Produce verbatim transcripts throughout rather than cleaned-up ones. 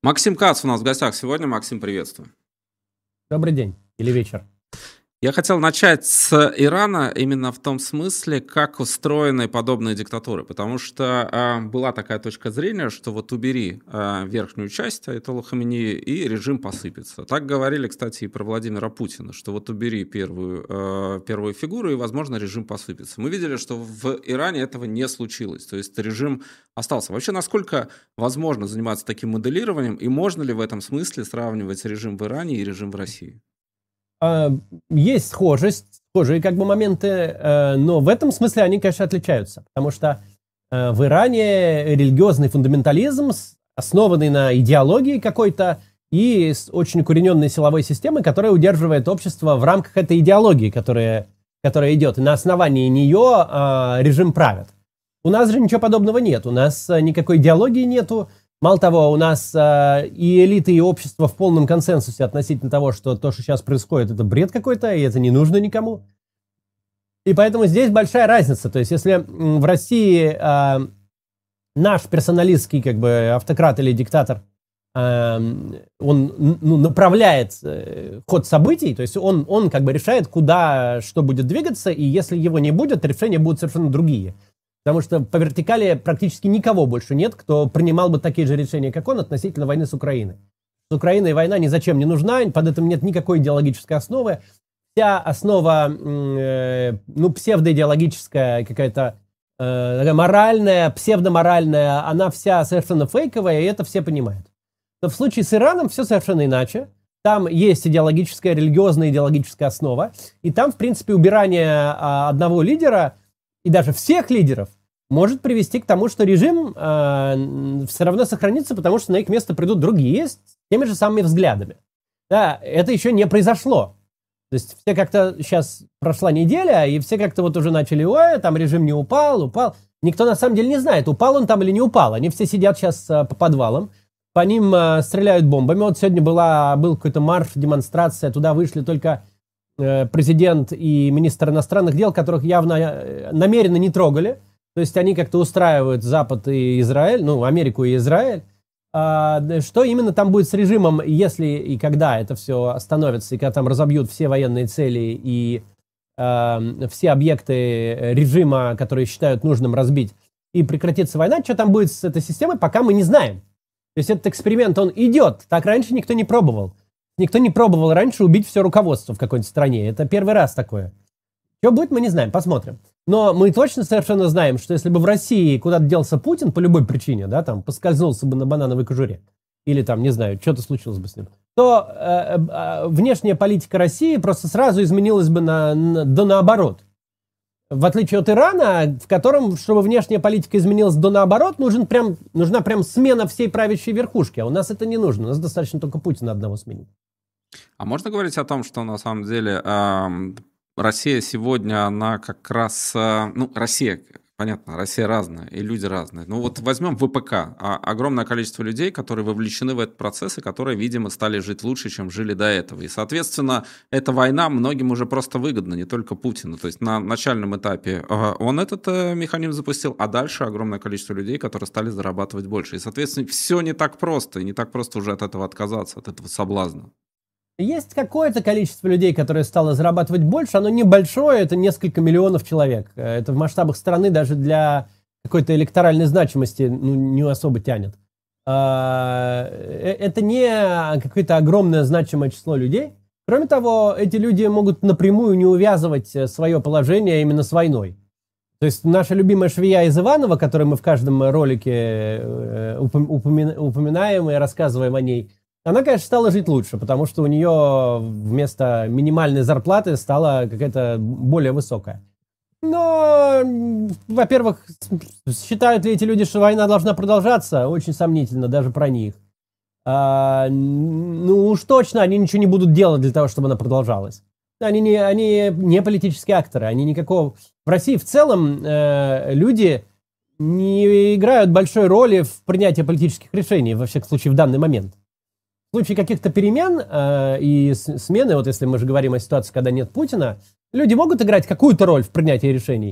Максим Кац у нас в гостях сегодня. Максим, приветствую. Добрый день или вечер. Я хотел начать с Ирана именно в том смысле, как устроены подобные диктатуры, потому что э, была такая точка зрения, что вот убери э, верхнюю часть Аятоллы Хаминеи, и режим посыпется. Так говорили, кстати, и про Владимира Путина, что вот убери первую, э, первую фигуру, и, возможно, режим посыпется. Мы видели, что в Иране этого не случилось, то есть режим остался. Вообще, насколько возможно заниматься таким моделированием, и можно ли в этом смысле сравнивать режим в Иране и режим в России? Есть схожесть, схожие как бы моменты, но в этом смысле они, конечно, отличаются. Потому что в Иране религиозный фундаментализм, основанный на идеологии какой-то и с очень укорененной силовой системой, которая удерживает общество в рамках этой идеологии, которая, которая идет. И на основании нее режим правит. У нас же ничего подобного нет. У нас никакой идеологии нету. Мало того, у нас э, и элиты, и общество в полном консенсусе относительно того, что то, что сейчас происходит, это бред какой-то, и это не нужно никому. И поэтому здесь большая разница. То есть, если в России э, наш персоналистский как бы автократ или диктатор, э, он ну, направляет э, ход событий, то есть он, он как бы решает, куда что будет двигаться, и если его не будет, решения будут совершенно другие. Потому что по вертикали практически никого больше нет, кто принимал бы такие же решения, как он, относительно войны с Украиной. С Украиной война ни зачем не нужна, под этим нет никакой идеологической основы. Вся основа, э, ну, псевдоидеологическая, какая-то э, моральная, псевдоморальная, она вся совершенно фейковая, и это все понимают. Но в случае с Ираном все совершенно иначе. Там есть идеологическая, религиозная идеологическая основа, и там, в принципе, убирание а, одного лидера, и даже всех лидеров, может привести к тому, что режим э, все равно сохранится, потому что на их место придут другие с теми же самыми взглядами. Да, это еще не произошло. То есть все как-то, сейчас прошла неделя, и все как-то вот уже начали, ой, там режим не упал, упал. Никто на самом деле не знает, упал он там или не упал. Они все сидят сейчас э, по подвалам, по ним э, стреляют бомбами. Вот сегодня была, был какой-то марш, демонстрация, туда вышли только э, президент и министр иностранных дел, которых явно э, намеренно не трогали. То есть они как-то устраивают Запад и Израиль, ну, Америку и Израиль. А, что именно там будет с режимом, если и когда это все остановится, и когда там разобьют все военные цели и а, все объекты режима, которые считают нужным разбить, и прекратится война, что там будет с этой системой, пока мы не знаем. То есть этот эксперимент, он идет. Так раньше никто не пробовал. Никто не пробовал раньше убить все руководство в какой-то стране. Это первый раз такое. Что будет, мы не знаем, посмотрим. Но мы точно совершенно знаем, что если бы в России куда-то делся Путин по любой причине, да, там, поскользнулся бы на банановой кожуре, или там, не знаю, что-то случилось бы с ним, то э, э, внешняя политика России просто сразу изменилась бы на, на, до наоборот. В отличие от Ирана, в котором, чтобы внешняя политика изменилась до наоборот, нужен прям, нужна прям смена всей правящей верхушки. А у нас это не нужно. У нас достаточно только Путина одного сменить. А можно говорить о том, что на самом деле... Э... Россия сегодня, она как раз, ну, Россия, понятно, Россия разная, и люди разные. Ну, вот возьмем ВПК, а огромное количество людей, которые вовлечены в этот процесс, и которые, видимо, стали жить лучше, чем жили до этого. И, соответственно, эта война многим уже просто выгодна, не только Путину. То есть на начальном этапе он этот механизм запустил, а дальше огромное количество людей, которые стали зарабатывать больше. И, соответственно, все не так просто, и не так просто уже от этого отказаться, от этого соблазна. Есть какое-то количество людей, которое стало зарабатывать больше, оно небольшое, это несколько миллионов человек. Это в масштабах страны даже для какой-то электоральной значимости ну, не особо тянет. Это не какое-то огромное значимое число людей. Кроме того, эти люди могут напрямую не увязывать свое положение именно с войной. То есть наша любимая швея из Иванова, которую мы в каждом ролике упоминаем и рассказываем о ней, она, конечно, стала жить лучше, потому что у нее вместо минимальной зарплаты стала какая-то более высокая. Но, во-первых, считают ли эти люди, что война должна продолжаться? Очень сомнительно, даже про них. А, ну уж точно они ничего не будут делать для того, чтобы она продолжалась. Они не, они не политические акторы, они никакого... В России в целом э, люди не играют большой роли в принятии политических решений, во всяком случае, в данный момент. В случае каких-то перемен э, и смены, вот если мы же говорим о ситуации, когда нет Путина, люди могут играть какую-то роль в принятии решений,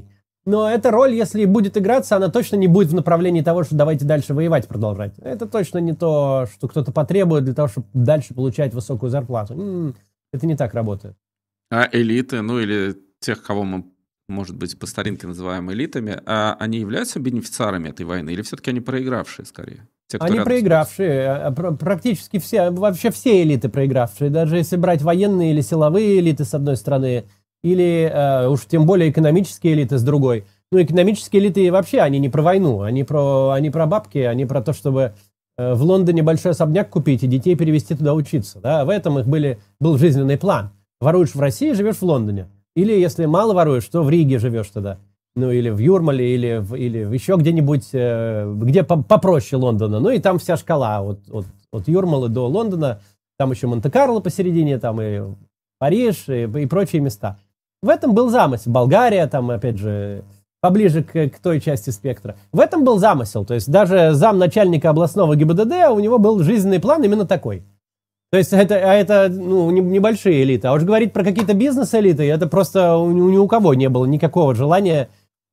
Но эта роль, если будет играться, она точно не будет в направлении того, что давайте дальше воевать продолжать. Это точно не то, что кто-то потребует для того, чтобы дальше получать высокую зарплату. М-м, это не так работает. А элиты, ну или тех, кого мы, может быть, по старинке называем элитами, а они являются бенефициарами этой войны или все-таки они проигравшие скорее? Те, Они проигравшие, практически все, вообще все элиты проигравшие, даже если брать военные или силовые элиты с одной стороны, или э, уж тем более экономические элиты с другой. Ну, экономические элиты вообще, они не про войну, они про, они про бабки, они про то, чтобы э, в Лондоне большой особняк купить и детей перевезти туда учиться. Да? В этом их были, был жизненный план. Воруешь в России, живешь в Лондоне. Или если мало воруешь, то в Риге живешь тогда. Ну, или в Юрмале, или, в, или еще где-нибудь, э, где по попроще Лондона. Ну, и там вся шкала от, от, от Юрмалы до Лондона. Там еще Монте-Карло посередине, там и Париж, и, и прочие места. В этом был замысел. Болгария, там, опять же, поближе к, к той части спектра. В этом был замысел. То есть даже замначальника областного ГИБДД, у него был жизненный план именно такой. То есть это, а это ну, небольшие элиты. А уж говорить про какие-то бизнес-элиты, это просто у, ни у кого не было никакого желания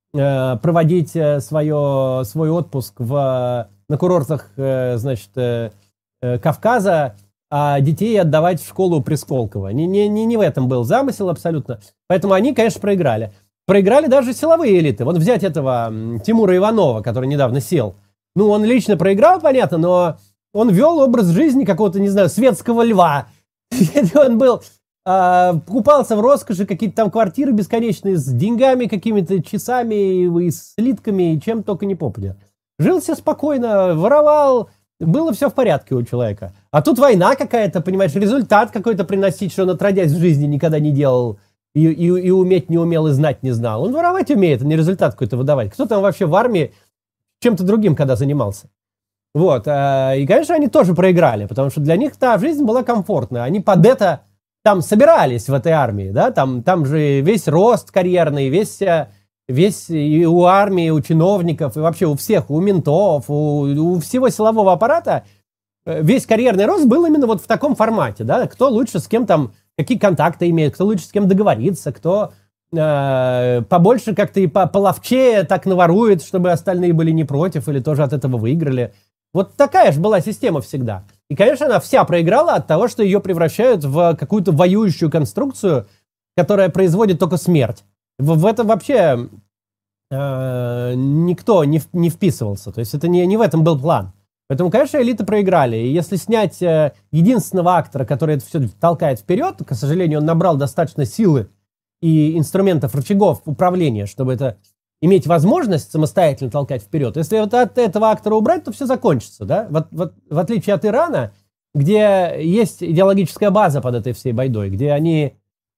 э, проводить свое, свой отпуск в, на курортах э, значит, э, Кавказа, а детей отдавать в школу при Сколково. Не, не, не, не в этом был замысел абсолютно. Поэтому они, конечно, проиграли. Проиграли даже силовые элиты. Вот взять этого Тимура Иванова, который недавно сел. Ну, он лично проиграл, понятно, но он вел образ жизни какого-то, не знаю, светского льва. Он был, э, купался в роскоши, какие-то там квартиры бесконечные, с деньгами, какими-то часами, и слитками, и чем только не попадя. Жил себе спокойно, воровал, было все в порядке у человека. А тут война какая-то, понимаешь, результат какой-то приносить, что он отродясь в жизни никогда не делал, и, и, и уметь не умел, и знать не знал. Он воровать умеет, а не результат какой-то выдавать. Кто там вообще в армии чем-то другим когда занимался? Вот, и, конечно, они тоже проиграли, потому что для них та жизнь была комфортная. Они под это там собирались в этой армии, да, там, там же весь рост карьерный, весь, весь и у армии, у чиновников, и вообще у всех, у ментов, у, у всего силового аппарата весь карьерный рост был именно вот в таком формате, да, кто лучше с кем там, какие контакты имеет, кто лучше с кем договориться, кто э, побольше как-то и по, половчее так наворует, чтобы остальные были не против или тоже от этого выиграли. Вот такая же была система всегда. И, конечно, она вся проиграла от того, что ее превращают в какую-то воюющую конструкцию, которая производит только смерть. В, в это вообще э, никто не, не вписывался. То есть это не, не в этом был план. Поэтому, конечно, элиты проиграли. И если снять э, единственного актора, который это все толкает вперед, к сожалению, он набрал достаточно силы и инструментов, рычагов управления, чтобы это иметь возможность самостоятельно толкать вперед. Если вот от этого актора убрать, то все закончится. Да? Вот, вот, в отличие от Ирана, где есть идеологическая база под этой всей байдой, где они,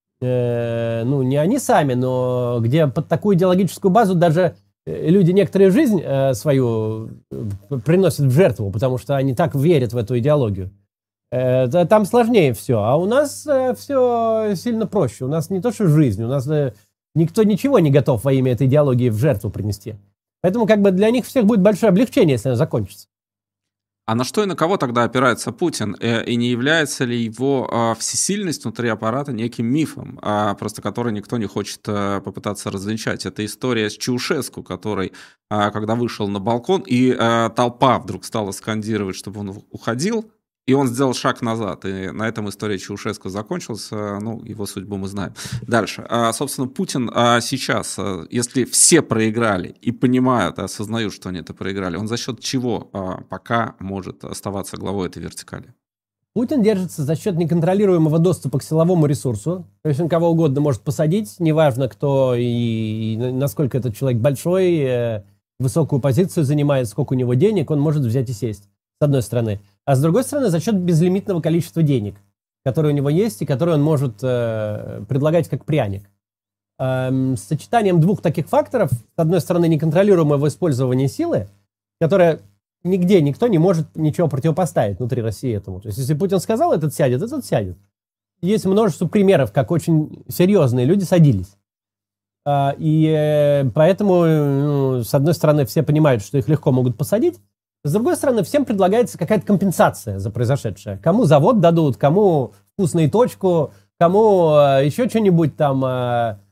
э, ну, не они сами, но где под такую идеологическую базу даже люди некоторую жизнь э, свою приносят в жертву, потому что они так верят в эту идеологию. Э, там сложнее все. А у нас э, все сильно проще. У нас не то, что жизнь, у нас э, никто ничего не готов во имя этой идеологии в жертву принести. Поэтому как бы для них всех будет большое облегчение, если она закончится. А на что и на кого тогда опирается Путин? И не является ли его всесильность внутри аппарата неким мифом, просто который никто не хочет попытаться развенчать? Это история с Чаушеску, который, когда вышел на балкон, и толпа вдруг стала скандировать, чтобы он уходил, и он сделал шаг назад, и на этом история Чаушеску закончилась, ну, его судьбу мы знаем. Дальше. А, собственно, Путин а, сейчас, а, если все проиграли и понимают, и осознают, что они это проиграли, он за счет чего а, пока может оставаться главой этой вертикали? Путин держится за счет неконтролируемого доступа к силовому ресурсу. То есть он кого угодно может посадить, неважно кто и, и насколько этот человек большой, э, высокую позицию занимает, сколько у него денег, он может взять и сесть, с одной стороны. А с другой стороны, за счет безлимитного количества денег, которые у него есть и которые он может э, предлагать как пряник. Эм, с сочетанием двух таких факторов, с одной стороны, неконтролируемого использования силы, которое нигде никто не может ничего противопоставить внутри России этому. То есть, если Путин сказал, этот сядет, этот сядет. Есть множество примеров, как очень серьезные люди садились. Э, и э, поэтому, ну, с одной стороны, все понимают, что их легко могут посадить. С другой стороны, всем предлагается какая-то компенсация за произошедшее. Кому завод дадут, кому вкусную точку, кому э, еще что-нибудь там, э,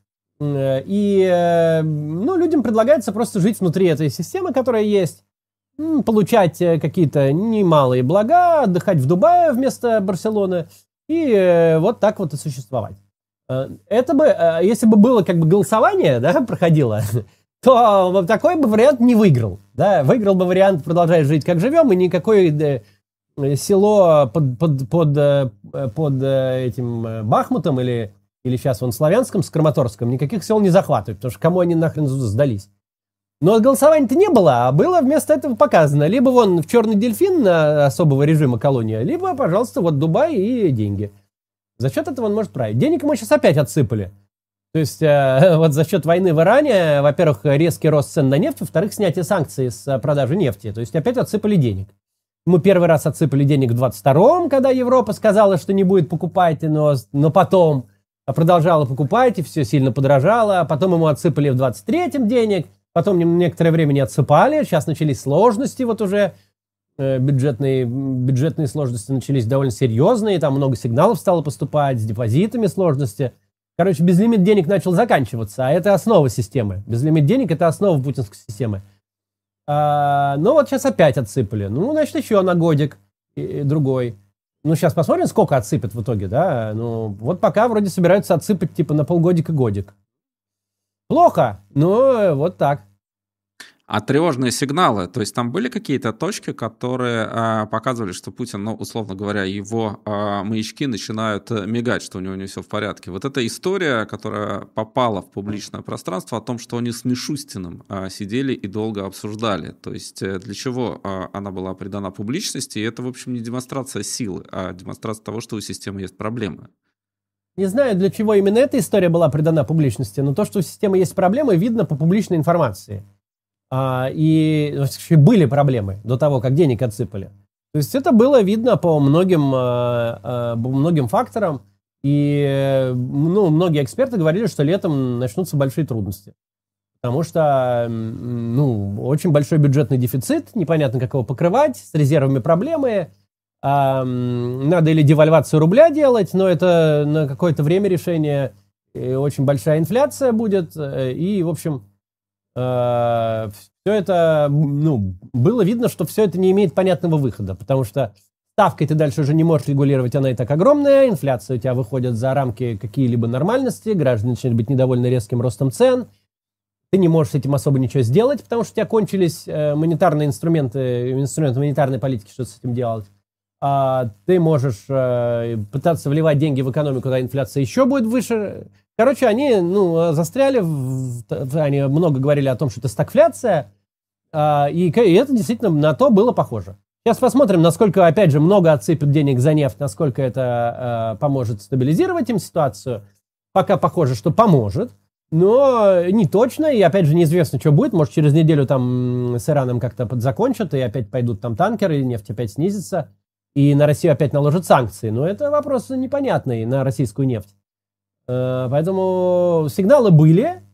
И, ну, людям предлагается просто жить внутри этой системы, которая есть, получать какие-то немалые блага, отдыхать в Дубае вместо Барселоны и вот так вот и существовать. Это бы, если бы было как бы голосование, да, проходило, то такой бы вариант не выиграл. Да? Выиграл бы вариант «продолжай жить, как живем», и никакое село под, под, под, под этим Бахмутом или, или сейчас вон Славянском с Краматорском никаких сел не захватывают, потому что кому они нахрен сдались. Но голосования-то не было, а было вместо этого показано. Либо вон в «Черный дельфин» на особого режима колония, либо, пожалуйста, вот Дубай и деньги. За счет этого он может править. Денег мы сейчас опять отсыпали. То есть э, вот за счет войны в Иране, во-первых, резкий рост цен на нефть, во-вторых, снятие санкций с продажи нефти. То есть опять отсыпали денег. Мы первый раз отсыпали денег в двадцать втором, когда Европа сказала, что не будет покупать, но, но потом продолжала покупать, и все сильно подорожало. Потом ему отсыпали в двадцать третьем денег, потом некоторое время не отсыпали. Сейчас начались сложности, вот уже э, бюджетные, бюджетные сложности начались довольно серьезные, там много сигналов стало поступать, с депозитами сложности. Короче, безлимит денег начал заканчиваться, а это основа системы. Безлимит денег – это основа путинской системы. А, ну вот сейчас опять отсыпали. Ну, значит, еще на годик и, и другой. Ну, сейчас посмотрим, сколько отсыпят в итоге, да? Ну, вот пока вроде собираются отсыпать типа на полгодика-годик. Плохо, но вот так. А тревожные сигналы, то есть там были какие-то точки, которые э, показывали, что Путин, ну, условно говоря, его э, маячки начинают мигать, что у него не все в порядке. Вот эта история, которая попала в публичное пространство, о том, что они с Мишустиным э, сидели и долго обсуждали. То есть э, для чего э, она была придана публичности, и это, в общем, не демонстрация силы, а демонстрация того, что у системы есть проблемы. Не знаю, для чего именно эта история была придана публичности, но то, что у системы есть проблемы, видно по публичной информации. А, и были проблемы до того, как денег отсыпали. То есть это было видно по многим, а, а, многим факторам. И ну, многие эксперты говорили, что летом начнутся большие трудности. Потому что ну, очень большой бюджетный дефицит, непонятно, как его покрывать, с резервами проблемы. А, надо или девальвацию рубля делать, но это на какое-то время решение. И очень большая инфляция будет. И, в общем... Uh, все это, ну, было видно, что все это не имеет понятного выхода, потому что ставкой ты дальше уже не можешь регулировать, она и так огромная, инфляция у тебя выходит за рамки какие-либо нормальности, граждане начинают быть недовольны резким ростом цен, ты не можешь с этим особо ничего сделать, потому что у тебя кончились э, монетарные инструменты, инструменты монетарной политики, что с этим делать. А ты можешь э, пытаться вливать деньги в экономику, когда инфляция еще будет выше. Короче, они ну, застряли, в, они много говорили о том, что это стагфляция, э, и, и это действительно на то было похоже. Сейчас посмотрим, насколько, опять же, много отсыпят денег за нефть, насколько это э, поможет стабилизировать им ситуацию. Пока похоже, что поможет, но не точно, и опять же неизвестно, что будет. Может, через неделю там с Ираном как-то подзакончат, и опять пойдут там танкеры, и нефть опять снизится, и на Россию опять наложат санкции. Но это вопрос непонятный на российскую нефть. Поэтому сигналы были,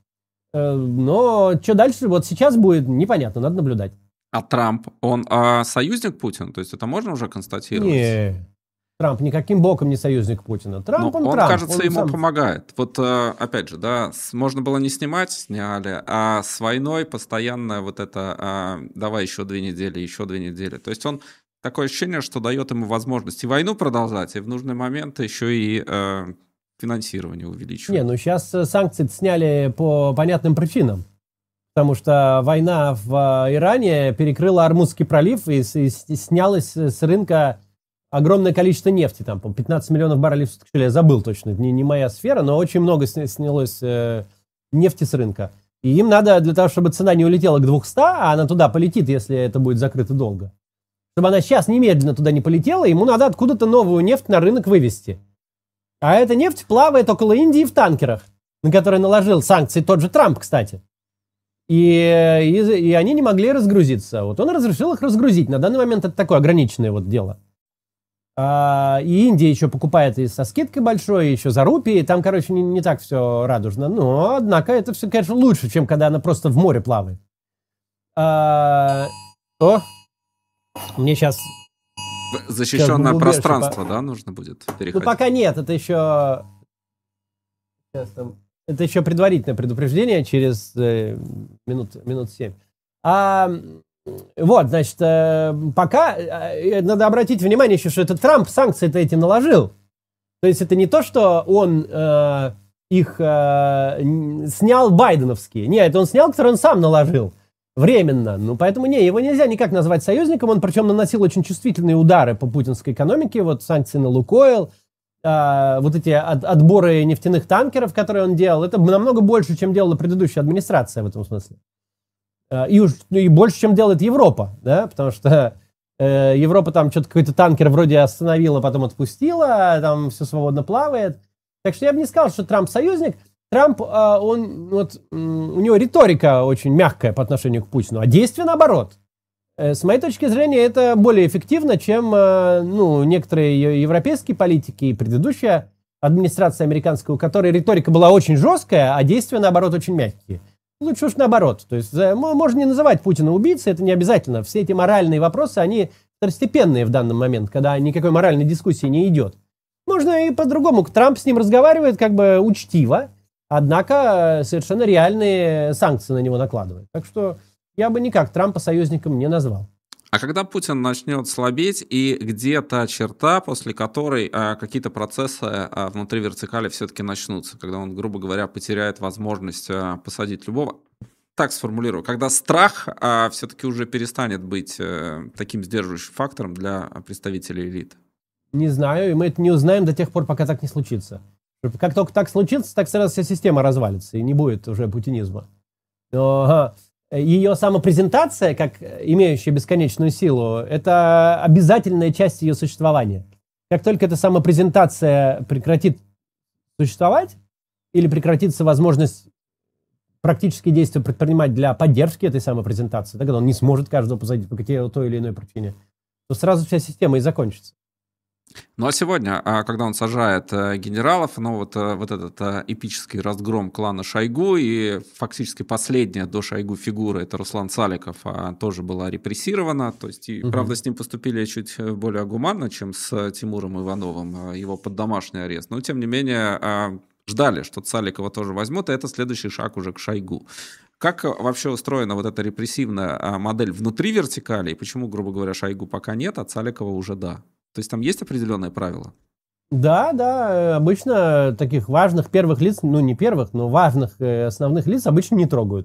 но что дальше, вот сейчас будет непонятно, надо наблюдать. А Трамп, он а, союзник Путина? То есть это можно уже констатировать? Нет, Трамп никаким боком не союзник Путина. Трамп, он, он Трамп. Кажется, он ему сам... помогает. Вот опять же, да, можно было не снимать, сняли, а с войной постоянно вот это, а, давай еще две недели, еще две недели. То есть он такое ощущение, что дает ему возможность и войну продолжать, и в нужный момент еще и... А, финансирование увеличивает. Не, ну сейчас санкции сняли по понятным причинам. Потому что война в Иране перекрыла Ормузский пролив и, и, и снялось с рынка огромное количество нефти. Там, по пятнадцать миллионов баррелей в сутки. Я забыл точно, не, не моя сфера, но очень много снялось э, нефти с рынка. И им надо, для того, чтобы цена не улетела к двухстам, а она туда полетит, если это будет закрыто долго. Чтобы она сейчас немедленно туда не полетела, ему надо откуда-то новую нефть на рынок вывести. А эта нефть плавает около Индии в танкерах, на которые наложил санкции тот же Трамп, кстати. И, и, и они не могли разгрузиться. Вот он разрешил их разгрузить. На данный момент это такое ограниченное вот дело. А, и Индия еще покупает и со скидкой большой, и еще за рупии. Там, короче, не, не так все радужно. Но, однако, это все, конечно, лучше, чем когда она просто в море плавает. А, о, мне сейчас... Защищенное пространство, по... да, нужно будет переходить? Ну, пока нет, это еще... Сейчас там это еще предварительное предупреждение через э, минут, минут семь. А, вот, значит, э, пока э, надо обратить внимание еще, что это Трамп санкции-то эти наложил. То есть это не то, что он э, их э, снял байденовские. Нет, это он снял, которые он сам наложил. Временно. Ну, поэтому не, его нельзя никак назвать союзником. Он причем наносил очень чувствительные удары по путинской экономике. Вот санкции на Лукойл, э, вот эти от, отборы нефтяных танкеров, которые он делал. Это намного больше, чем делала предыдущая администрация в этом смысле. Э, и, уж, и больше, чем делает Европа. Да? Потому что э, Европа там что-то какой-то танкер вроде остановила, потом отпустила, там все свободно плавает. Так что я бы не сказал, что Трамп союзник. Трамп, он, вот, у него риторика очень мягкая по отношению к Путину, а действия наоборот. С моей точки зрения, это более эффективно, чем ну, некоторые европейские политики и предыдущая администрация американская, у которой риторика была очень жесткая, а действия, наоборот, очень мягкие. Лучше уж наоборот. То есть можно не называть Путина убийцей, это не обязательно. Все эти моральные вопросы, они второстепенные в данный момент, когда никакой моральной дискуссии не идет. Можно и по-другому. Трамп с ним разговаривает как бы учтиво, однако совершенно реальные санкции на него накладывают. Так что я бы никак Трампа союзником не назвал. А когда Путин начнет слабеть, и где та черта, после которой а, какие-то процессы а, внутри вертикали все-таки начнутся, когда он, грубо говоря, потеряет возможность а, посадить любого? Так сформулирую. Когда страх а, все-таки уже перестанет быть а, таким сдерживающим фактором для представителей элиты? Не знаю, и мы это не узнаем до тех пор, пока так не случится. Как только так случится, так сразу вся система развалится, и не будет уже путинизма. Но ее самопрезентация, как имеющая бесконечную силу, это обязательная часть ее существования. Как только эта самопрезентация прекратит существовать, или прекратится возможность практические действия предпринимать для поддержки этой самопрезентации, тогда он не сможет каждого посадить по какой-то той или иной причине, то сразу вся система и закончится. Ну а сегодня, когда он сажает генералов, ну вот, вот этот эпический разгром клана Шойгу, и фактически последняя до Шойгу фигура, это Руслан Саликов, тоже была репрессирована, то есть, и, угу. правда, с ним поступили чуть более гуманно, чем с Тимуром Ивановым, его под домашний арест, но тем не менее ждали, что Саликова тоже возьмут, и это следующий шаг уже к Шойгу. Как вообще устроена вот эта репрессивная модель внутри вертикали, и почему, грубо говоря, Шойгу пока нет, а Саликова уже да? То есть там есть определенные правила? Да, да, обычно таких важных первых лиц, ну не первых, но важных основных лиц обычно не трогают.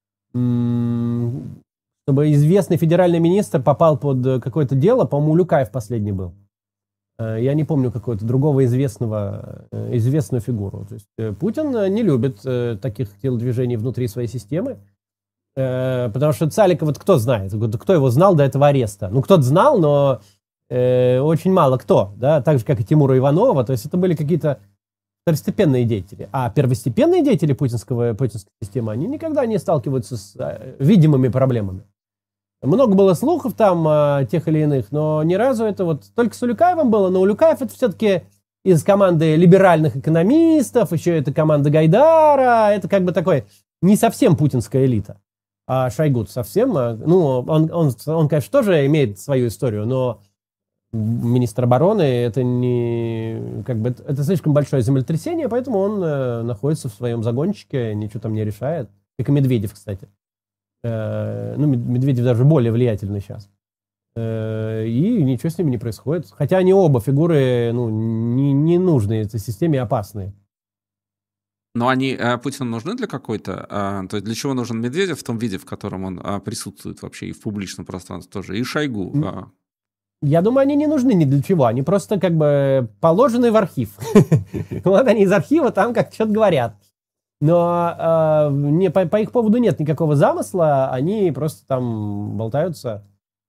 Чтобы известный федеральный министр попал под какое-то дело, по-моему, Улюкаев последний был. Я не помню какого-то другого известного, известную фигуру. То есть Путин не любит таких телодвижений внутри своей системы, потому что Саликова, вот кто знает, кто его знал до этого ареста? Ну, кто-то знал, но очень мало кто, да, так же, как и Тимура Иванова, то есть это были какие-то второстепенные деятели. А первостепенные деятели путинского, путинской системы, они никогда не сталкиваются с а, видимыми проблемами. Много было слухов там а, тех или иных, но ни разу это вот только с Улюкаевым было, но Улюкаев это все-таки из команды либеральных экономистов, еще это команда Гайдара, это как бы такой не совсем путинская элита. А Шойгу совсем, ну, он, он, он, конечно, тоже имеет свою историю, но министр обороны, это не как бы это, это слишком большое землетрясение, поэтому он э, находится в своем загончике, ничего там не решает. Как и Медведев, кстати. Э, ну, Медведев даже более влиятельный сейчас. Э, и ничего с ними не происходит. Хотя они оба фигуры, ну, не, не нужные этой системе, опасные. Но они э, Путину нужны для какой-то, э, то есть для чего нужен Медведев в том виде, в котором он э, присутствует вообще и в публичном пространстве тоже, и Шойгу. Э. Я думаю, они не нужны ни для чего, они просто как бы положены в архив. Вот они из архива там как что-то говорят. Но э, не, по, по их поводу нет никакого замысла, они просто там болтаются.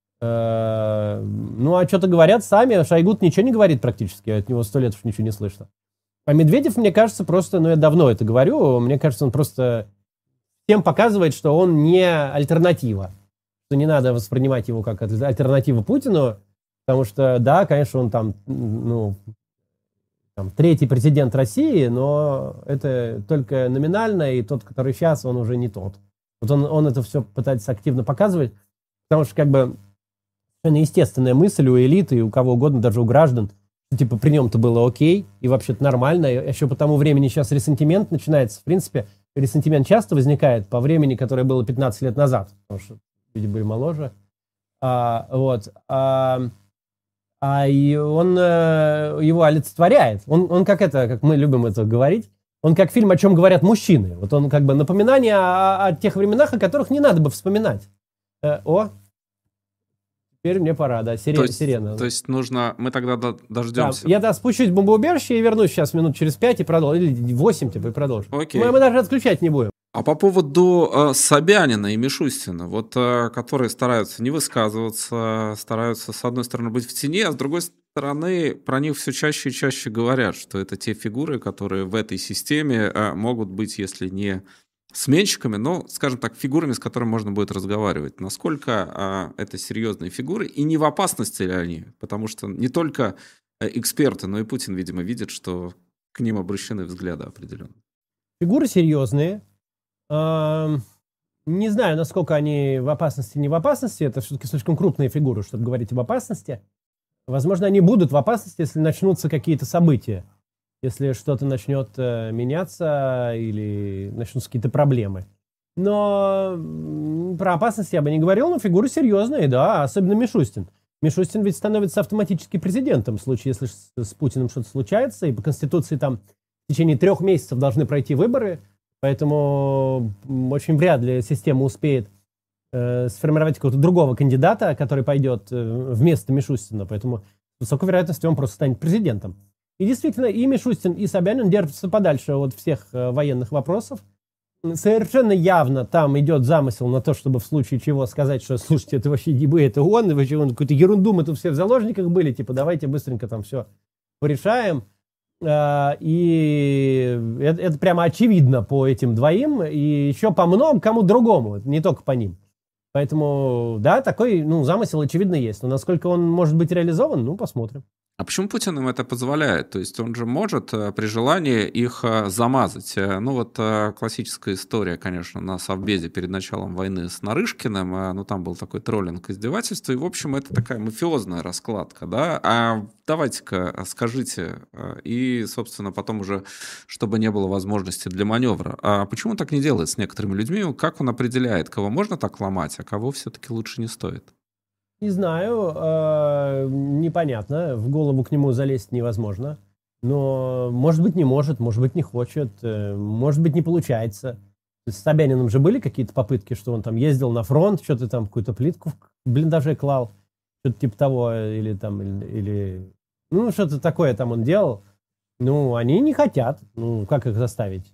Э, ну, а что-то говорят сами, Шойгу ничего не говорит практически, от него сто лет уж ничего не слышно. А Медведев, мне кажется, просто, ну, я давно это говорю, мне кажется, он просто всем показывает, что он не альтернатива. Что не надо воспринимать его как альтернативу Путину, потому что, да, конечно, он там, ну, там, третий президент России, но это только номинально, и тот, который сейчас, он уже не тот. Вот он, он это все пытается активно показывать, потому что, как бы, естественная мысль у элиты, и у кого угодно, даже у граждан, типа при нем-то было окей, и вообще-то нормально. И еще по тому времени сейчас ресентимент начинается. В принципе, ресентимент часто возникает по времени, которое было пятнадцать лет назад, потому что люди были моложе. А, вот. А, а и он э, его олицетворяет. Он, он как это, как мы любим это говорить, он как фильм «О чем говорят мужчины». Вот он как бы напоминание о, о тех временах, о которых не надо бы вспоминать. Э, о, теперь мне пора, да, сирена. То есть, сирена. То есть нужно, мы тогда дождемся. Да, я да, спущусь в бомбоубежище и вернусь сейчас минут через пять и продолжу. Или восемь, типа, и продолжу. Окей. Мы, мы даже отключать не будем. А по поводу э, Собянина и Мишустина, вот, э, которые стараются не высказываться, стараются, с одной стороны, быть в тени, а с другой стороны, про них все чаще и чаще говорят, что это те фигуры, которые в этой системе э, могут быть, если не сменщиками, но, скажем так, фигурами, с которыми можно будет разговаривать. Насколько э, это серьезные фигуры, и не в опасности ли они? Потому что не только э, эксперты, но и Путин, видимо, видит, что к ним обращены взгляды определенные. Фигуры серьезные. Не знаю, насколько они в опасности, не в опасности. Это все-таки слишком крупные фигуры, чтобы говорить об опасности. Возможно, они будут в опасности, если начнутся какие-то события. Если что-то начнет э, меняться или начнутся какие-то проблемы. Но про опасность я бы не говорил, но фигуры серьезные, да, особенно Мишустин. Мишустин ведь становится автоматически президентом в случае, если с, с Путиным что-то случается, и по Конституции там в течение трех месяцев должны пройти выборы. Поэтому очень вряд ли система успеет э, сформировать какого-то другого кандидата, который пойдет э, вместо Мишустина. Поэтому с высокой вероятностью он просто станет президентом. И действительно, и Мишустин, и Собянин держатся подальше от всех э, военных вопросов. Совершенно явно там идет замысел на то, чтобы в случае чего сказать, что, слушайте, это вообще дебы, это он, и вообще он какую-то ерунду, мы тут все в заложниках были, типа, давайте быстренько там все порешаем. И это, это прямо очевидно по этим двоим, и еще по многому кому другому, не только по ним. Поэтому, да, такой, ну, замысел, очевидно, есть. Но насколько он может быть реализован, ну, посмотрим. А почему Путин им это позволяет? То есть он же может при желании их замазать. Ну вот классическая история, конечно, на Совбезе перед началом войны с Нарышкиным. Ну там был такой троллинг, издевательство. И, в общем, это такая мафиозная раскладка, да? А давайте-ка скажите, и, собственно, потом уже, чтобы не было возможности для маневра. А почему он так не делает с некоторыми людьми? Как он определяет, кого можно так ломать, а кого все-таки лучше не стоит? Не знаю, э, непонятно, в голову к нему залезть невозможно, но может быть не может, может быть не хочет, э, может быть не получается. С Собяниным же были какие-то попытки, что он там ездил на фронт, что-то там какую-то плитку в блиндаже клал, что-то типа того, или там, или, или ну что-то такое там он делал. Ну, они не хотят, ну как их заставить?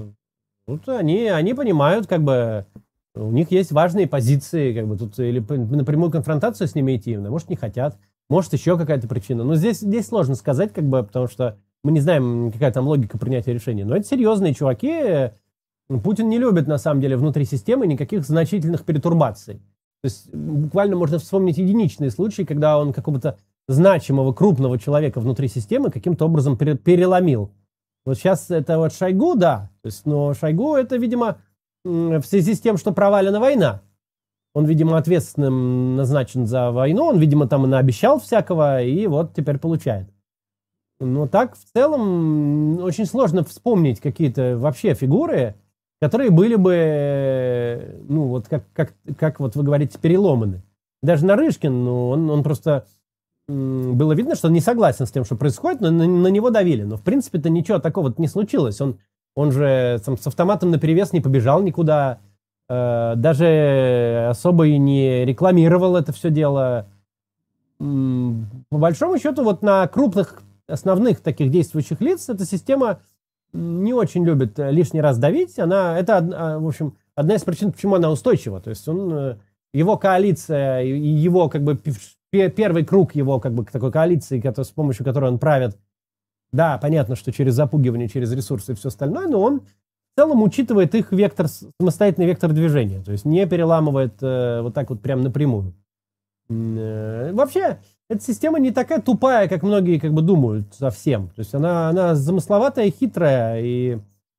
Вот они, они понимают, как бы, у них есть важные позиции, как бы тут или напрямую конфронтацию с ними идти, может, не хотят, может, еще какая-то причина. Но здесь, здесь сложно сказать, как бы, потому что мы не знаем, какая там логика принятия решений. Но это серьезные чуваки. Путин не любит, на самом деле, внутри системы никаких значительных перетурбаций. То есть буквально можно вспомнить единичные случаи, когда он какого-то значимого, крупного человека внутри системы каким-то образом переломил. Вот сейчас это вот Шойгу, да. То есть, но Шойгу это, видимо, в связи с тем, что провалена война. Он, видимо, ответственным назначен за войну, он, видимо, там и наобещал всякого, и вот теперь получает. Но так, в целом, очень сложно вспомнить какие-то вообще фигуры, которые были бы, ну, вот как, как, как вот вы говорите, переломаны. Даже Нарышкин, ну, он, он просто... Было видно, что он не согласен с тем, что происходит, но на, на него давили. Но, в принципе-то, ничего такого не случилось. Он Он же там, с автоматом наперевес не побежал никуда, э, даже особо и не рекламировал это все дело. М-м, по большому счету, вот на крупных основных таких действующих лиц эта система не очень любит лишний раз давить. Она, это, в общем, одна из причин, почему она устойчива. То есть он, его коалиция, его как бы первый круг его как бы такой коалиции, который, с помощью которой он правит. Да, понятно, что через запугивание, через ресурсы и все остальное, но он в целом учитывает их вектор, самостоятельный вектор движения, то есть не переламывает э, вот так вот прям напрямую. Э, вообще, эта система не такая тупая, как многие как бы думают совсем. То есть она, она замысловатая, хитрая, и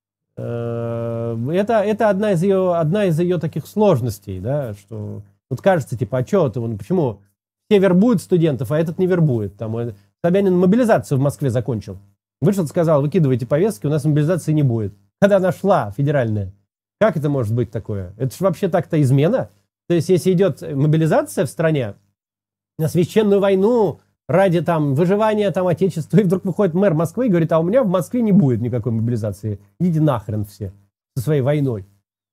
э, это, это одна из ее, одна из ее таких сложностей, да, что вот кажется, типа, а что это, почему все вербуют студентов, а этот не вербует, там, Собянин мобилизацию в Москве закончил. Вышел, сказал, выкидывайте повестки, у нас мобилизации не будет. Когда она шла, федеральная. Как это может быть такое? Это же вообще так-то измена. То есть, если идет мобилизация в стране на священную войну ради там выживания там отечества, и вдруг выходит мэр Москвы и говорит, а у меня в Москве не будет никакой мобилизации. Идите нахрен все со своей войной.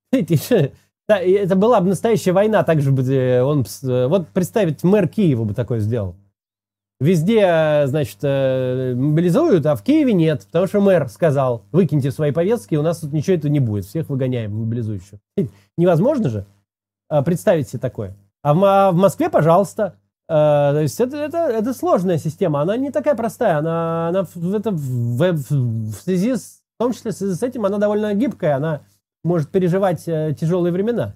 Это была бы настоящая война, так же бы он... Вот представить, мэр Киева бы такое сделал. Везде, значит, мобилизуют, а в Киеве нет, потому что мэр сказал, выкиньте свои повестки, у нас тут ничего этого не будет, всех выгоняем, мобилизующих. Невозможно же представить себе такое. А в, в Москве, пожалуйста. То есть это, это, это сложная система, она не такая простая, она, она в, это, в, в, в связи с, в том числе в связи с этим, она довольно гибкая, она может переживать тяжелые времена.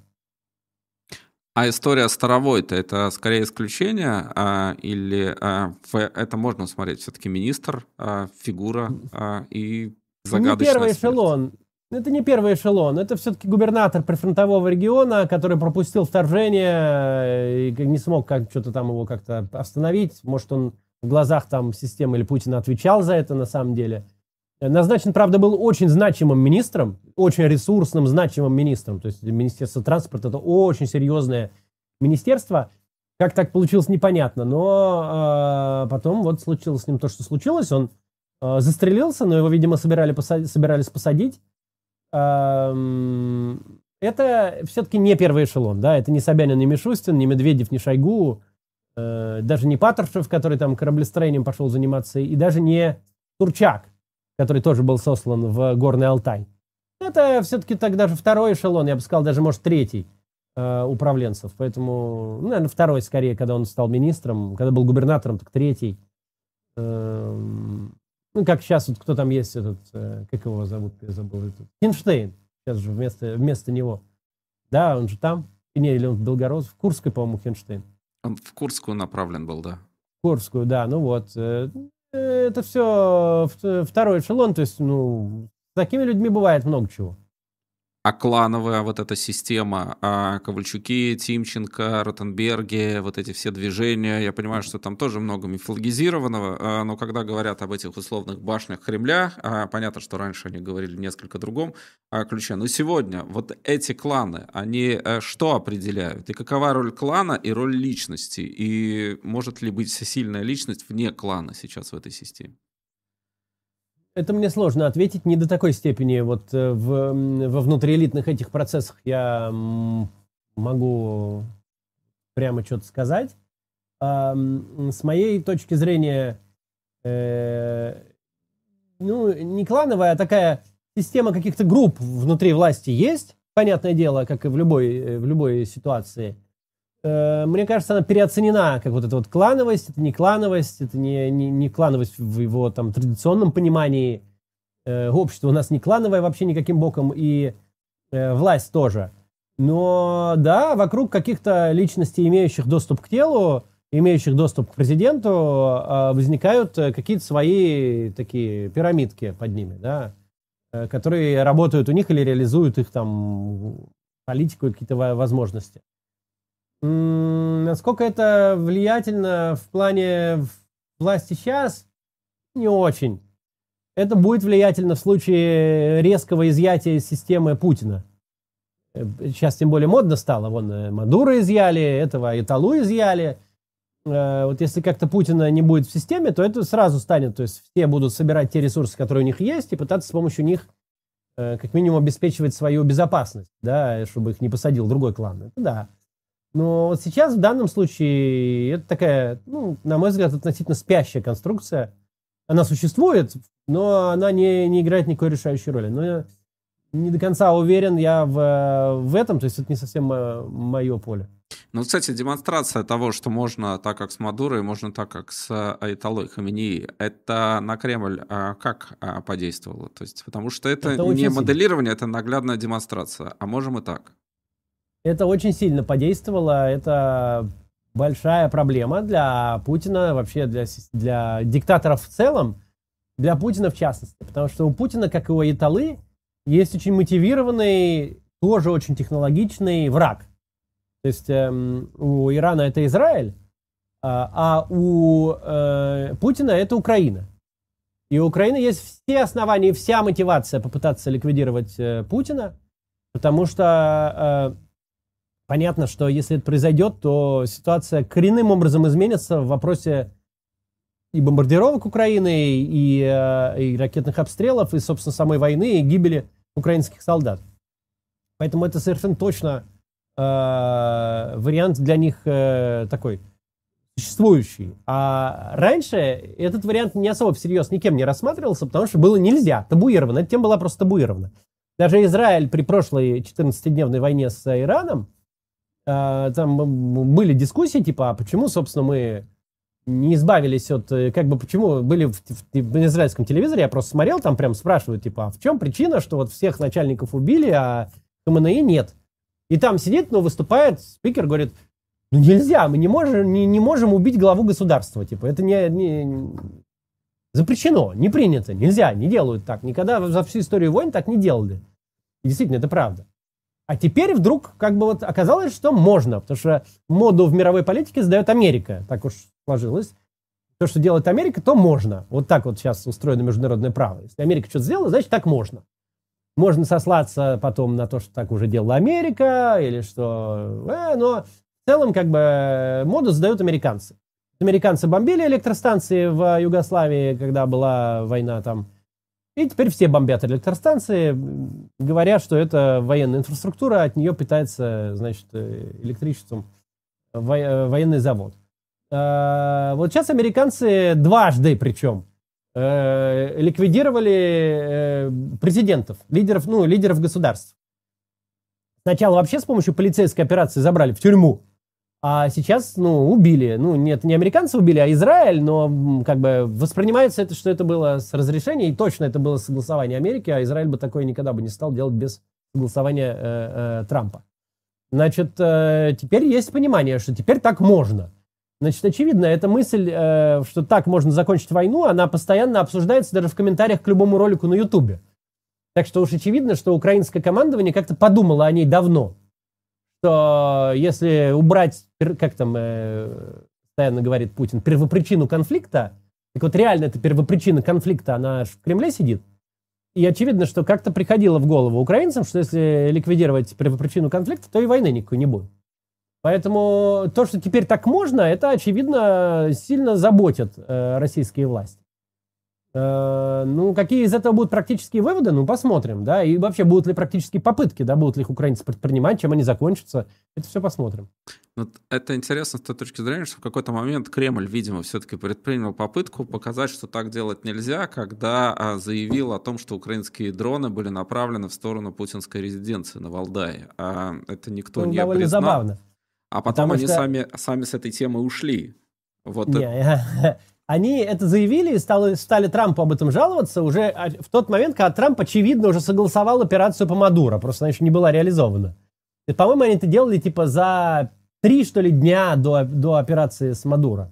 А история Старовой-то это скорее исключение, а, или а, в это можно смотреть все-таки министр, а, фигура а, и загадочная Не первый смерть. эшелон. Это не первый эшелон, это все-таки губернатор прифронтового региона, который пропустил вторжение и не смог как, что-то там его как-то остановить. Может, он в глазах там системы или Путина отвечал за это на самом деле. Назначен, правда, был очень значимым министром, очень ресурсным, значимым министром. То есть Министерство транспорта — это очень серьезное министерство. Как так получилось, непонятно. Но э, потом вот случилось с ним то, что случилось. Он э, застрелился, но его, видимо, собирали посад... собирались посадить. Э, это все-таки не первый эшелон. Да? Это не Собянин, не Мишустин, не Медведев, не Шойгу. Э, даже не Патрушев, который там кораблестроением пошел заниматься. И даже не Турчак, который тоже был сослан в Горный Алтай. Это все-таки так даже второй эшелон, я бы сказал, даже, может, третий э, управленцев. Поэтому, ну, наверное, второй скорее, когда он стал министром, когда был губернатором, так третий. Э, ну, как сейчас, вот кто там есть, этот, э, как его зовут, я забыл. Этот, Хинштейн, сейчас же вместо, вместо него. Да, он же там. И не, или он в Белгород, в Курской, по-моему, Хинштейн. Он в Курскую направлен был, да. В Курскую, да, ну вот. Э, Это все второй эшелон, то есть, ну, с такими людьми бывает много чего. А клановая вот эта система, а Ковальчуки, Тимченко, Ротенберги, вот эти все движения, я понимаю, что там тоже много мифологизированного, но когда говорят об этих условных башнях Кремля, понятно, что раньше они говорили несколько другом ключе, но сегодня вот эти кланы, они что определяют? И какова роль клана и роль личности? И может ли быть сильная личность вне клана сейчас в этой системе? Это мне сложно ответить, не до такой степени. Вот в, во внутриэлитных этих процессах я могу прямо что-то сказать. А с моей точки зрения, э, ну, не клановая, а такая система каких-то групп внутри власти есть, понятное дело, как и в любой, в любой ситуации. Мне кажется, она переоценена, как вот эта вот клановость, это не клановость, это не, не, не клановость в его там традиционном понимании. Э, общество у нас не клановое вообще никаким боком, и э, власть тоже. Но да, вокруг каких-то личностей, имеющих доступ к телу, имеющих доступ к президенту, э, возникают какие-то свои такие пирамидки под ними, да, э, которые работают у них или реализуют их там политику и какие-то возможности. Насколько это влиятельно в плане власти сейчас? Не очень. Это будет влиятельно в случае резкого изъятия из системы Путина. Сейчас тем более модно стало. Вон Мадуро изъяли, этого Айталу изъяли. Вот если как-то Путина не будет в системе, то это сразу станет. То есть все будут собирать те ресурсы, которые у них есть, и пытаться с помощью них как минимум обеспечивать свою безопасность, да, чтобы их не посадил другой клан. Это да. Но вот сейчас в данном случае это такая, ну, на мой взгляд, относительно спящая конструкция. Она существует, но она не, не играет никакой решающей роли. Но я не до конца уверен я в, в этом, то есть это не совсем мое поле. Ну, кстати, демонстрация того, что можно так, как с Мадурой, можно так, как с Айталой Хаменеи, это на Кремль а, как а, подействовало? То есть, потому что это, это не моделирование, это наглядная демонстрация, а можем и так. Это очень сильно подействовало, это большая проблема для Путина, вообще для, для диктаторов в целом, для Путина в частности. Потому что у Путина, как и у Айталы, есть очень мотивированный, тоже очень технологичный враг. То есть эм, у Ирана это Израиль, А, а у э, Путина это Украина. И у Украины есть все основания и вся мотивация попытаться ликвидировать э, Путина, потому что э, понятно, что если это произойдет, то ситуация коренным образом изменится в вопросе и бомбардировок Украины, и, э, и ракетных обстрелов, и, собственно, самой войны, и гибели украинских солдат. Поэтому это совершенно точно э, вариант для них э, такой существующий. А раньше этот вариант не особо всерьез никем не рассматривался, потому что было нельзя, табуировано. Эта тема была просто табуирована. Даже Израиль при прошлой четырнадцатидневной войне с Ираном, э, там были дискуссии, типа, а почему, собственно, мы не избавились от, как бы, почему были в, в, в израильском телевизоре, я просто смотрел, там прям спрашивают, типа, а в чем причина, что вот всех начальников убили, а ХМНИ нет. И там сидит, ну, выступает спикер, говорит, ну, нельзя, мы не можем, не, не можем убить главу государства. Типа, это не, не запрещено, не принято, нельзя, не делают так. Никогда за всю историю войн так не делали. И действительно, это правда. А теперь вдруг как бы вот оказалось, что можно, потому что моду в мировой политике задает Америка. Так уж сложилось. То, что делает Америка, то можно. Вот так вот сейчас устроено международное право. Если Америка что-то сделала, значит, так можно. Можно сослаться потом на то, что так уже делала Америка, или что... Э, но в целом, как бы, моду задают американцы. Американцы бомбили электростанции в Югославии, когда была война там. И теперь все бомбят электростанции, говорят, что это военная инфраструктура, от нее питается, значит, электричеством военный завод. Вот сейчас американцы дважды, причем, ликвидировали президентов, лидеров, ну, лидеров государств. Сначала вообще с помощью полицейской операции забрали в тюрьму, а сейчас, ну, убили. Ну, нет, не американцы убили, а Израиль, но как бы воспринимается это, что это было с разрешения, и точно это было согласование Америки, а Израиль бы такое никогда бы не стал делать без согласования э, э, Трампа. Значит, э, теперь есть понимание, что теперь так можно. Значит, очевидно, эта мысль, э, что так можно закончить войну, она постоянно обсуждается даже в комментариях к любому ролику на Ютубе. Так что уж очевидно, что украинское командование как-то подумало о ней давно. Что если убрать, как там э, постоянно говорит Путин, первопричину конфликта, так вот реально эта первопричина конфликта, она в Кремле сидит. И очевидно, что как-то приходило в голову украинцам, что если ликвидировать первопричину конфликта, то и войны никакой не будет. Поэтому то, что теперь так можно, это, очевидно, сильно заботит э, российские власти. Э, ну, какие из этого будут практические выводы, ну, посмотрим, да, и вообще будут ли практические попытки, да, будут ли их украинцы предпринимать, чем они закончатся, это все посмотрим. Вот это интересно с той точки зрения, что в какой-то момент Кремль, видимо, все-таки предпринял попытку показать, что так делать нельзя, когда а, заявил о том, что украинские дроны были направлены в сторону путинской резиденции на Валдае. А это никто ну, не довольно признал. Забавно. А потом Потому они что... сами, сами с этой темы ушли. Вот не, это... Они это заявили и стали, стали Трампу об этом жаловаться уже в тот момент, когда Трамп, очевидно, уже согласовал операцию по Мадуро. Просто она еще не была реализована. И, по-моему, они это делали типа за три, что ли, дня до, до операции с Мадуро.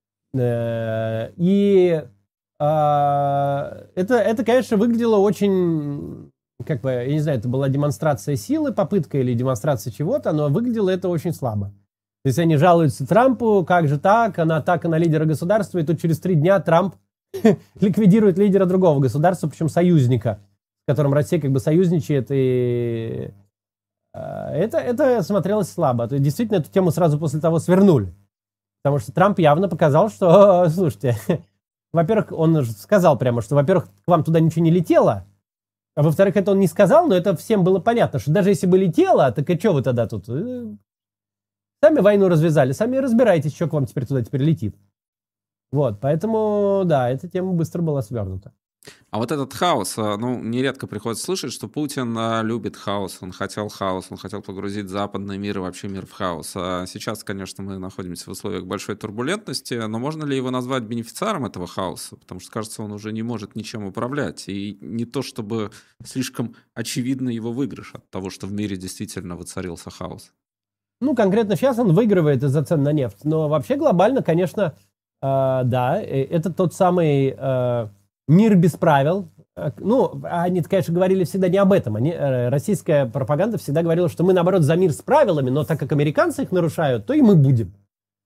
И это, это, конечно, выглядело очень... Как бы, я не знаю, это была демонстрация силы, попытка или демонстрация чего-то, но выглядело это очень слабо. То есть они жалуются Трампу, как же так, она атака на лидера государства, и тут через три дня Трамп ликвидирует лидера другого государства, причем союзника, с которым Россия как бы союзничает, и это, это смотрелось слабо. То есть действительно эту тему сразу после того свернули. Потому что Трамп явно показал, что, слушайте, во-первых, он сказал прямо, что, во-первых, к вам туда ничего не летело, а во-вторых, это он не сказал, но это всем было понятно, что даже если бы летело, так и что вы тогда тут? Сами войну развязали, сами разбирайтесь, что к вам теперь туда теперь летит. Вот, поэтому, да, эта тема быстро была свернута. А вот этот хаос, ну, нередко приходится слышать, что Путин любит хаос, он хотел хаос, он хотел погрузить западный мир и вообще мир в хаос. А сейчас, конечно, мы находимся в условиях большой турбулентности, но можно ли его назвать бенефициаром этого хаоса? Потому что, кажется, он уже не может ничем управлять. И не то, чтобы слишком очевидно его выигрыш от того, что в мире действительно воцарился хаос. Ну, конкретно сейчас он выигрывает из-за цен на нефть. Но вообще глобально, конечно, э, да, это тот самый... Э, Мир без правил. Ну, они, конечно, говорили всегда не об этом. Они, российская пропаганда всегда говорила, что мы, наоборот, за мир с правилами, но так как американцы их нарушают, то и мы будем.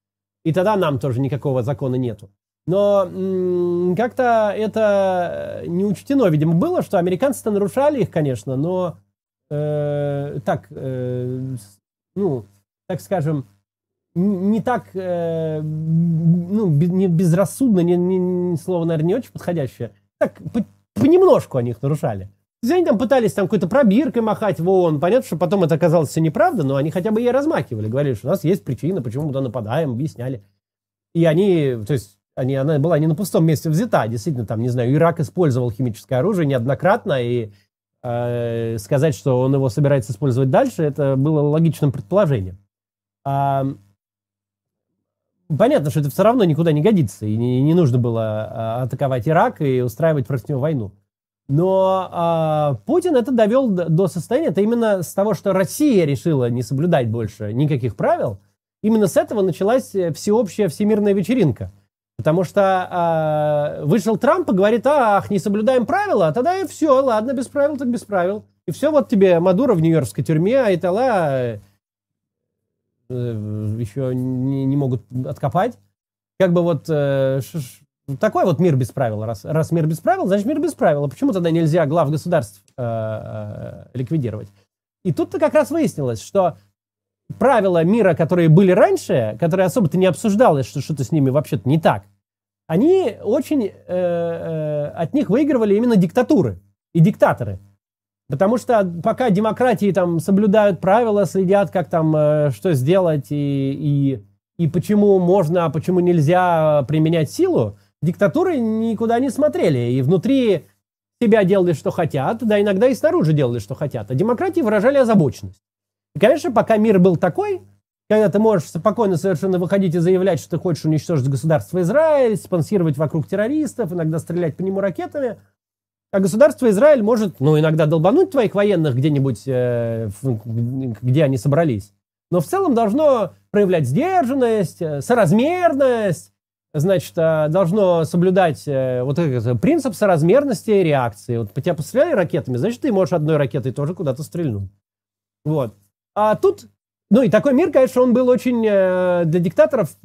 и тогда нам тоже никакого закона нету. Но м- как-то это не учтено, видимо, было, что американцы-то нарушали их, конечно, но э, так, э, ну, так скажем, не так, э, ну, не безрассудно, не, не, слово, наверное, не очень подходящее. Так, по, понемножку они их нарушали. Они там пытались там какой-то пробиркой махать в ООН. Понятно, что потом это оказалось все неправда, но они хотя бы ей размахивали. Говорили, что у нас есть причина, почему мы туда нападаем, объясняли. И они, то есть, они, она была не на пустом месте взята. Действительно, там, не знаю, Ирак использовал химическое оружие неоднократно, и э, сказать, что он его собирается использовать дальше, это было логичным предположением. А, понятно, что это все равно никуда не годится, и не, не нужно было атаковать Ирак и устраивать против него войну. Но а, Путин это довел до состояния, это именно с того, что Россия решила не соблюдать больше никаких правил, именно с этого началась всеобщая всемирная вечеринка. Потому что а, вышел Трамп и говорит, ах, не соблюдаем правила, а тогда и все, ладно, без правил, так без правил. И все, вот тебе Мадуро в нью-йоркской тюрьме, а Айтала э, э, еще не, не могут откопать. Как бы вот... Э, ш, ш, Такой вот мир без правил. Раз, раз мир без правил, значит мир без правил. А почему тогда нельзя глав государств э, э, ликвидировать? И тут-то как раз выяснилось, что правила мира, которые были раньше, которые особо-то не обсуждалось, что что-то с ними вообще-то не так, они очень... Э, э, от них выигрывали именно диктатуры и диктаторы. Потому что пока демократии там соблюдают правила, следят, как там, э, что сделать и, и, и почему можно, а почему нельзя применять силу, диктатуры никуда не смотрели, и внутри себя делали, что хотят, да иногда и снаружи делали, что хотят. А демократии выражали озабоченность. И, конечно, пока мир был такой, когда ты можешь спокойно совершенно выходить и заявлять, что ты хочешь уничтожить государство Израиль, спонсировать вокруг террористов, иногда стрелять по нему ракетами, а государство Израиль может, ну, иногда долбануть твоих военных где-нибудь, э, где они собрались, но в целом должно проявлять сдержанность, соразмерность, значит, должно соблюдать вот этот принцип соразмерности реакции. Вот по тебя постреляли ракетами, значит, ты можешь одной ракетой тоже куда-то стрельнуть. Вот. А тут, ну и такой мир, конечно, он был очень для диктаторов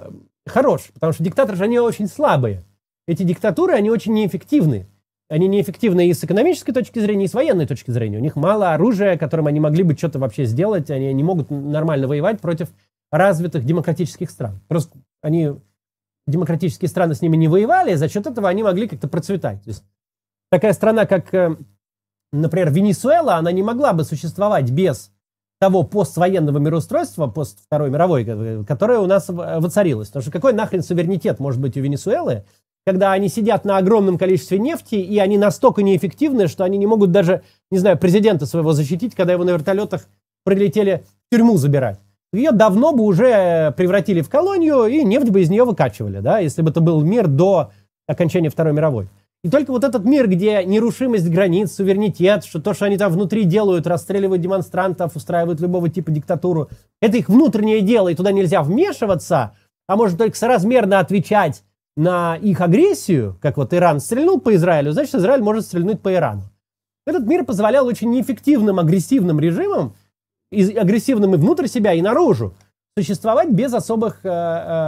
хорош, потому что диктаторы же, они очень слабые. Эти диктатуры, они очень неэффективны. Они неэффективны и с экономической точки зрения, и с военной точки зрения. У них мало оружия, которым они могли бы что-то вообще сделать. Они не могут нормально воевать против развитых демократических стран. Просто они... демократические страны с ними не воевали, за счет этого они могли как-то процветать. То есть такая страна, как, например, Венесуэла, она не могла бы существовать без того поствоенного мироустройства, пост Второй мировой, которое у нас воцарилось. Потому что какой нахрен суверенитет может быть у Венесуэлы, когда они сидят на огромном количестве нефти, и они настолько неэффективны, что они не могут даже, не знаю, президента своего защитить, когда его на вертолетах прилетели в тюрьму забирать. Ее давно бы уже превратили в колонию, и нефть бы из нее выкачивали, да, если бы это был мир до окончания Второй мировой. И только вот этот мир, где нерушимость границ, суверенитет, что то, что они там внутри делают, расстреливают демонстрантов, устраивают любого типа диктатуру, это их внутреннее дело, и туда нельзя вмешиваться, а можно только соразмерно отвечать на их агрессию, как вот Иран стрельнул по Израилю, значит, Израиль может стрельнуть по Ирану. Этот мир позволял очень неэффективным, агрессивным режимам, и агрессивным и внутрь себя, и наружу, существовать без особых э,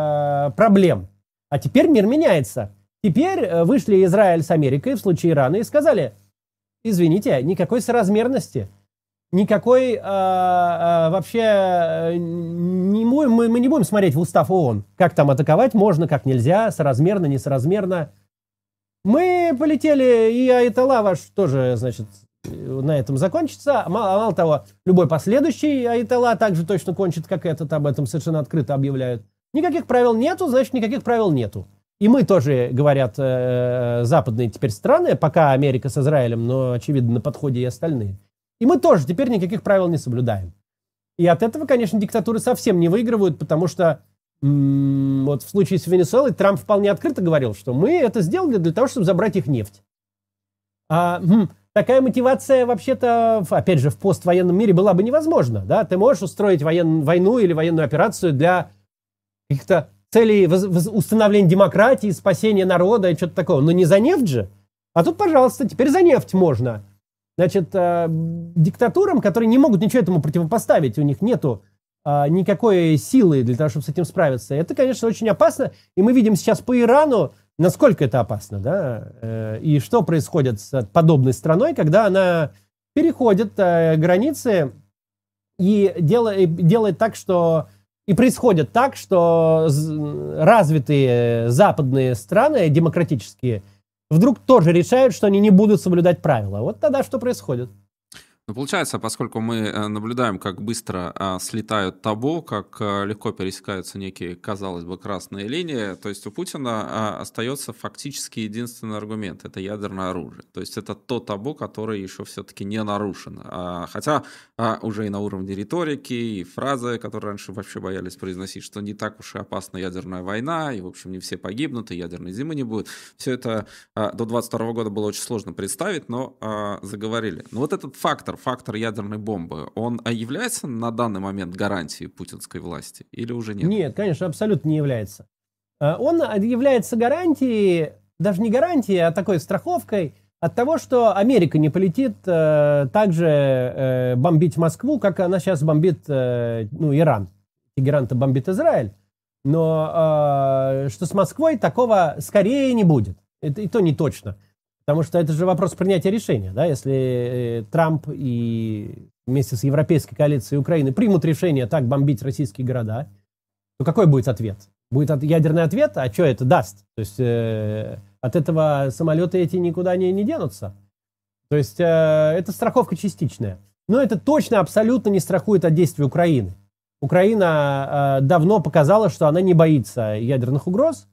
э, проблем. А теперь мир меняется. Теперь вышли Израиль с Америкой в случае Ирана и сказали, извините, никакой соразмерности, никакой э, э, вообще не будем, мы, мы не будем смотреть в устав ООН, как там атаковать можно, как нельзя, соразмерно, несоразмерно. Мы полетели, и Айтала ваш тоже, значит, на этом закончится. Мало, мало того, любой последующий Айтала также точно кончит, как этот, об этом совершенно открыто объявляют. Никаких правил нету, значит, никаких правил нету. И мы тоже, говорят э, западные теперь страны, пока Америка с Израилем, но, очевидно, на подходе и остальные. И мы тоже теперь никаких правил не соблюдаем. И от этого, конечно, диктатуры совсем не выигрывают, потому что м- вот в случае с Венесуэлой Трамп вполне открыто говорил, что мы это сделали для того, чтобы забрать их нефть. А, м- такая мотивация, вообще-то, опять же, в поствоенном мире была бы невозможна. Да? Ты можешь устроить воен- войну или военную операцию для каких-то целей воз- воз- установления демократии, спасения народа и что-то такого. Но не за нефть же. А тут, пожалуйста, теперь за нефть можно. Значит, э, диктатурам, которые не могут ничего этому противопоставить, у них нету а, никакой силы для того, чтобы с этим справиться. Это, конечно, очень опасно. И мы видим сейчас по Ирану, насколько это опасно, да, э, и что происходит с подобной страной, когда она переходит э, границы и делает, делает так, что... И происходит так, что развитые западные страны, демократические, вдруг тоже решают, что они не будут соблюдать правила. Вот тогда что происходит? Ну, получается, поскольку мы наблюдаем, как быстро а, слетают табу, как а, легко пересекаются некие, казалось бы, красные линии, то есть у Путина а, остается фактически единственный аргумент — это ядерное оружие. То есть это то табу, которое еще все-таки не нарушено. А, хотя а, уже и на уровне риторики, и фразы, которые раньше вообще боялись произносить, что не так уж и опасна ядерная война, и, в общем, не все погибнут, и ядерной зимы не будет. Все это а, до двадцать второго года было очень сложно представить, но а, заговорили. Но вот этот фактор, фактор ядерной бомбы, он является на данный момент гарантией путинской власти или уже нет? Нет, конечно, абсолютно не является. Он является гарантией, даже не гарантией, а такой страховкой от того, что Америка не полетит э, так же э, бомбить Москву, как она сейчас бомбит э, ну, Иран. Тегеран-то бомбит Израиль. Но э, что с Москвой такого скорее не будет. Это и то не точно. Потому что это же вопрос принятия решения. Да? Если э, Трамп и вместе с Европейской коалицией Украины примут решение так бомбить российские города, то какой будет ответ? Будет от, ядерный ответ? А что это даст? То есть э, от этого самолеты эти никуда не, не денутся. То есть э, это страховка частичная. Но это точно абсолютно не страхует от действий Украины. Украина э, давно показала, что она не боится ядерных угроз,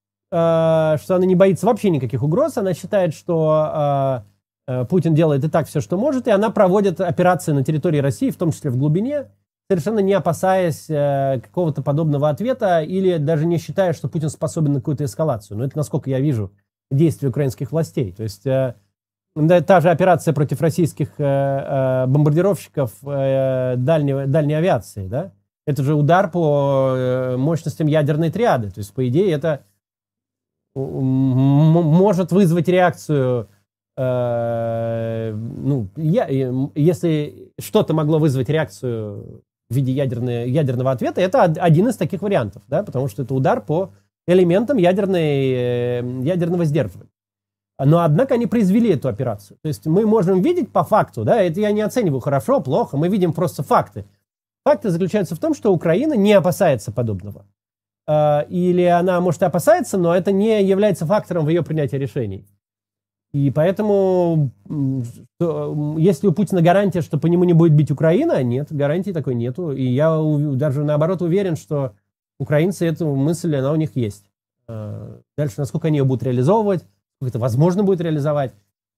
что она не боится вообще никаких угроз, она считает, что э, Путин делает и так все, что может, и она проводит операции на территории России, в том числе в глубине, совершенно не опасаясь э, какого-то подобного ответа или даже не считая, что Путин способен на какую-то эскалацию. Но это, насколько я вижу, действия украинских властей. То есть э, да, та же операция против российских э, э, бомбардировщиков э, дальней, дальней авиации, да? Это же удар по э, мощностям ядерной триады. То есть, по идее, это может вызвать реакцию, э, ну, я, если что-то могло вызвать реакцию в виде ядерной, ядерного ответа, это один из таких вариантов, да, потому что это удар по элементам ядерной, э, ядерного сдерживания. Но, однако, они произвели эту операцию. То есть мы можем видеть по факту, да, это я не оцениваю хорошо, плохо, мы видим просто факты. Факты заключаются в том, что Украина не опасается подобного. Или она, может, и опасается, но это не является фактором в ее принятии решений. И поэтому, если у Путина гарантия, что по нему не будет бить Украина, нет, гарантии такой нету. И я даже, наоборот, уверен, что украинцы эту мысль, она у них есть. Дальше, насколько они ее будут реализовывать, как это возможно будет реализовать,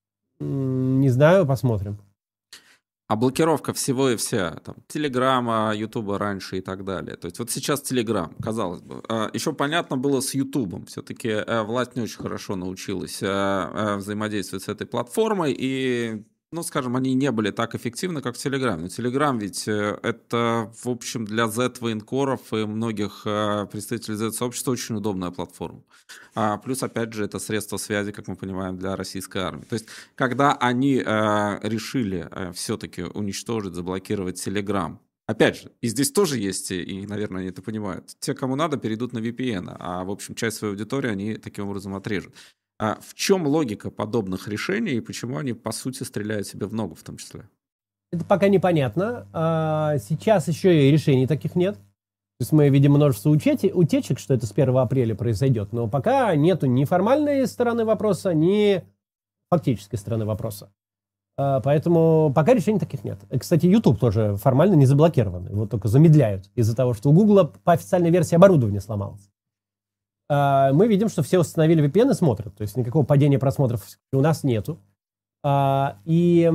не знаю, посмотрим. А блокировка всего и вся, там, Телеграма, Ютуба раньше и так далее. То есть вот сейчас Телеграм, казалось бы. Еще понятно было с Ютубом. Все-таки власть не очень хорошо научилась взаимодействовать с этой платформой. И, ну, скажем, они не были так эффективны, как в Телеграме. Но Телеграм ведь это, в общем, для зет-военкоров и многих представителей зет-сообщества очень удобная платформа. А плюс, опять же, это средство связи, как мы понимаем, для российской армии. То есть, когда они э, решили э, все-таки уничтожить, заблокировать Telegram, опять же, и здесь тоже есть, и, наверное, они это понимают, те, кому надо, перейдут на ви пи эн, а, в общем, часть своей аудитории они таким образом отрежут. А в чем логика подобных решений и почему они, по сути, стреляют себе в ногу в том числе? Это пока непонятно. А сейчас еще и решений таких нет. То есть мы видим множество утечек, что это с первого апреля произойдет, но пока нету ни формальной стороны вопроса, ни фактической стороны вопроса. Поэтому пока решений таких нет. Кстати, YouTube тоже формально не заблокирован, его только замедляют из-за того, что у Google по официальной версии оборудование сломалось. Мы видим, что все установили ви пи эн и смотрят, то есть никакого падения просмотров у нас нету. И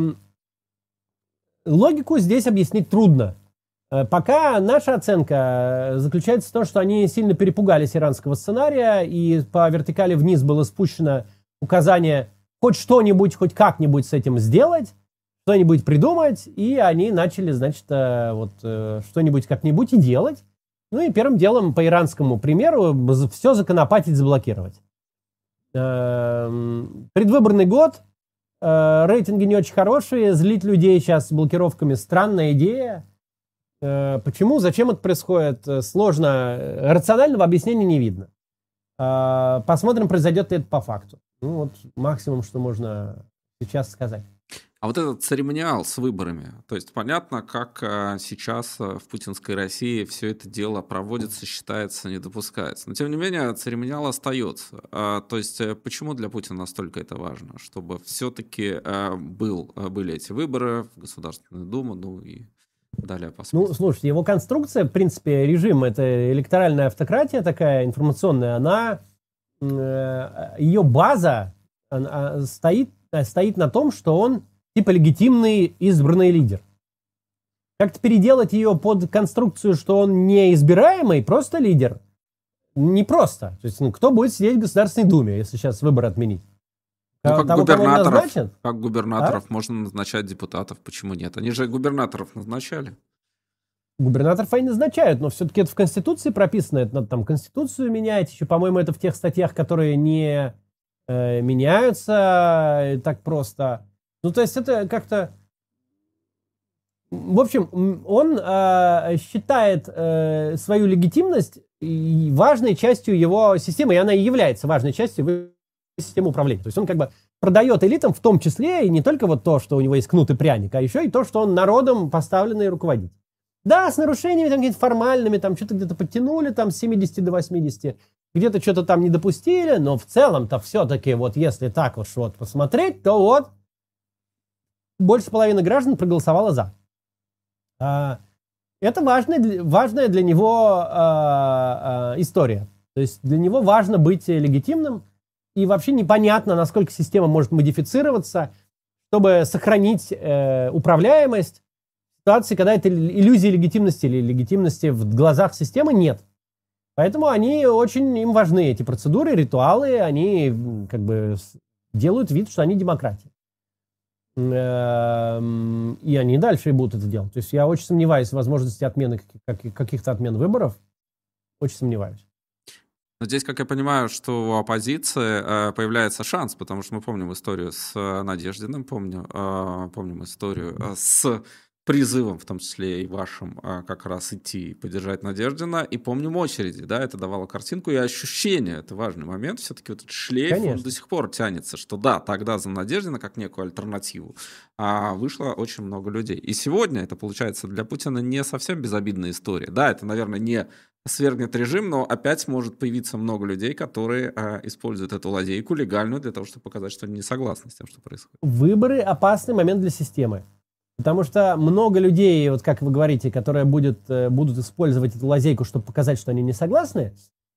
логику здесь объяснить трудно. Пока наша оценка заключается в том, что они сильно перепугались иранского сценария, и по вертикали вниз было спущено указание хоть что-нибудь, хоть как-нибудь с этим сделать, что-нибудь придумать, и они начали, значит, вот что-нибудь как-нибудь и делать. Ну и первым делом, по иранскому примеру, все законопатить, заблокировать. Предвыборный год, рейтинги не очень хорошие, злить людей сейчас блокировками странная идея. Э, почему, зачем это происходит, сложно. Рационального объяснения не видно. Э, посмотрим, произойдет ли это по факту. Ну вот максимум, что можно сейчас сказать. А вот этот церемониал с выборами, то есть понятно, как а, сейчас а, в путинской России все это дело проводится, считается, не допускается. Но тем не менее церемониал остается. А, то есть почему для Путина настолько это важно? Чтобы все-таки а, был, а, были эти выборы в Государственную Думу, ну и далее посмотрим. Ну, слушайте, его конструкция, в принципе, режим, это электоральная автократия такая информационная, она, э, ее база она, стоит, стоит на том, что он типа легитимный избранный лидер. Как-то переделать ее под конструкцию, что он неизбираемый, просто лидер, непросто. То есть, ну, кто будет сидеть в Государственной Думе, если сейчас выборы отменить? Ну, как Того, губернаторов, как губернаторов а? можно назначать депутатов, почему нет? Они же губернаторов назначали. Губернаторов они назначают, но все-таки это в Конституции прописано, это надо там Конституцию менять, еще, по-моему, это в тех статьях, которые не э, меняются так просто. Ну, то есть это как-то... В общем, он э, считает э, свою легитимность важной частью его системы, и она и является важной частью его системы управления. То есть он как бы продает элитам в том числе и не только вот то, что у него есть кнут и пряник, а еще и то, что он народом поставленный руководитель. Да, с нарушениями там какими-то формальными, там что-то где-то подтянули там с семидесяти до восьмидесяти, где-то что-то там не допустили, но в целом-то все-таки вот если так уж вот посмотреть, то вот больше половины граждан проголосовало за. А, это важная, важная для него а, а, история. То есть для него важно быть легитимным, и вообще непонятно, насколько система может модифицироваться, чтобы сохранить э, управляемость в ситуации, когда этой иллюзии легитимности или легитимности в глазах системы нет. Поэтому они очень им важны, эти процедуры, ритуалы, они как бы делают вид, что они демократия. И они дальше и будут это делать. То есть я очень сомневаюсь в возможности отмены каких-то отмен выборов. Очень сомневаюсь. Но здесь, как я понимаю, что у оппозиции появляется шанс, потому что мы помним историю с Надеждиным, помню, помним историю с призывом, в том числе и вашим, как раз идти и поддержать Надеждина, и помним очереди, да, это давало картинку и ощущение, это важный момент, все-таки вот этот шлейф, Конечно. Он до сих пор тянется, что да, тогда за Надеждина, как некую альтернативу, а вышло очень много людей. И сегодня это, получается, для Путина не совсем безобидная история. Да, это, наверное, не свергнет режим, но опять может появиться много людей, которые а, используют эту лазейку легальную для того, чтобы показать, что они не согласны с тем, что происходит. Выборы — опасный момент для системы. Потому что много людей, вот как вы говорите, которые будет, будут использовать эту лазейку, чтобы показать, что они не согласны,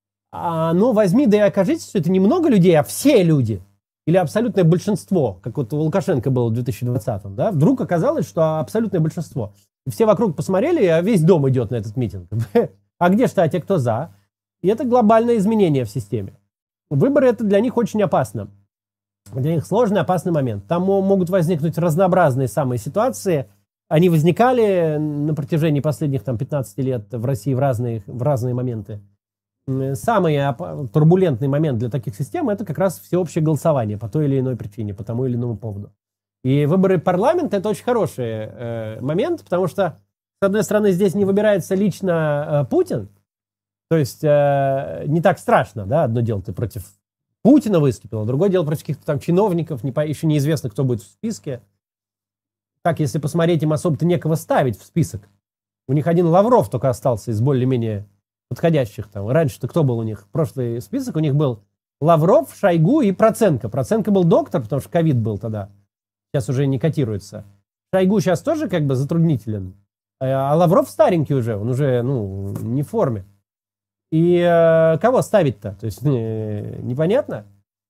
а, ну, возьми, да и окажитесь, что это не много людей, а все люди. Или абсолютное большинство, как вот у Лукашенко было в две тысячи двадцатом, да? Вдруг оказалось, что абсолютное большинство. И все вокруг посмотрели, а весь дом идет на этот митинг. А где же, а те, кто за? И это глобальное изменение в системе. Выборы — это для них очень опасно. Для них сложный, опасный момент. Там могут возникнуть разнообразные самые ситуации. Они возникали на протяжении последних там, пятнадцати лет в России в разные, в разные моменты. Самый турбулентный момент для таких систем — это как раз всеобщее голосование по той или иной причине, по тому или иному поводу. И выборы парламента — это очень хороший э, момент, потому что, с одной стороны, здесь не выбирается лично э, Путин, то есть э, не так страшно, да, одно дело ты против Путина выступил, а другое дело против каких-то там чиновников, не по, еще неизвестно, кто будет в списке. Так, если посмотреть, им особо-то некого ставить в список. У них один Лавров только остался из более-менее подходящих там. Раньше-то кто был у них? Прошлый список у них был Лавров, Шойгу и Проценко. Проценко был доктор, потому что ковид был тогда. Сейчас уже не котируется. Шойгу сейчас тоже как бы затруднителен. А Лавров старенький уже, он уже, ну, не в форме. И э, кого ставить-то? То есть э, непонятно.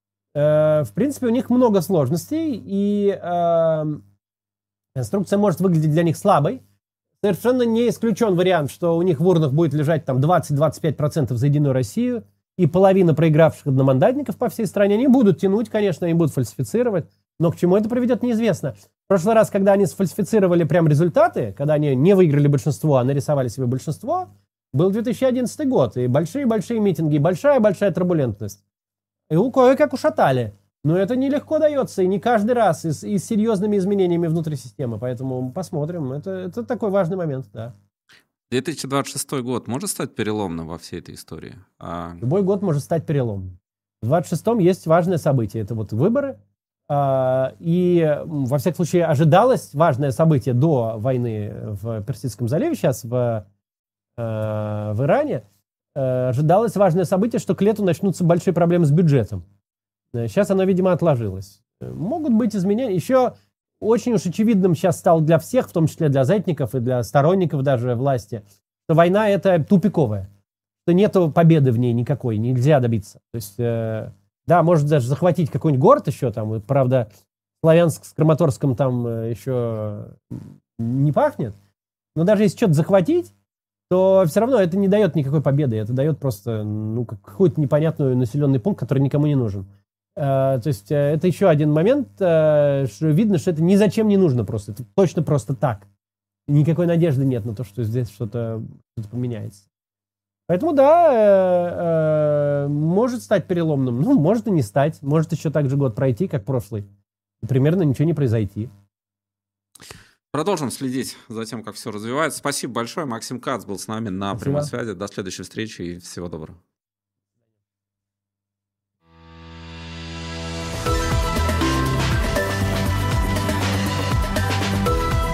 Э, в принципе, у них много сложностей, и э, конструкция может выглядеть для них слабой. Совершенно не исключен вариант, что у них в урнах будет лежать там двадцать-двадцать пять процентов за Единую Россию, и половина проигравших одномандатников по всей стране. Они будут тянуть, конечно, они будут фальсифицировать, но к чему это приведет, неизвестно. В прошлый раз, когда они сфальсифицировали прям результаты, когда они не выиграли большинство, а нарисовали себе большинство, был две тысячи одиннадцатый год, и большие-большие митинги, и большая-большая турбулентность. И у кое-как ушатали. Но это нелегко дается, и не каждый раз, и с, и с серьезными изменениями внутри системы. Поэтому посмотрим. Это, это такой важный момент, да. две тысячи двадцать шестой год может стать переломным во всей этой истории? А... Любой год может стать переломным. В двадцать шестом есть важное событие. Это вот выборы. И, во всяком случае, ожидалось важное событие до войны в Персидском заливе, сейчас в, в Иране. Ожидалось важное событие, что к лету начнутся большие проблемы с бюджетом. Сейчас оно, видимо, отложилось. Могут быть изменения. Еще очень уж очевидным сейчас стало для всех, в том числе для зетников и для сторонников даже власти, что война — это тупиковая. Что нету победы в ней никакой, нельзя добиться. То есть... Да, может даже захватить какой-нибудь город еще там. Правда, Славянск с Краматорском там еще не пахнет. Но даже если что-то захватить, то все равно это не дает никакой победы. Это дает просто ну, какой-то непонятный населенный пункт, который никому не нужен. Э, то есть это еще один момент, э, что видно, что это ни зачем не нужно просто. Это точно просто так. Никакой надежды нет на то, что здесь что-то, что-то поменяется. Поэтому, да, э, э, может стать переломным. Ну, может и не стать. Может еще так же год пройти, как прошлый. И примерно ничего не произойти. Продолжим следить за тем, как все развивается. Спасибо большое. Максим Кац был с нами на Спасибо. Прямой связи. До следующей встречи и всего доброго.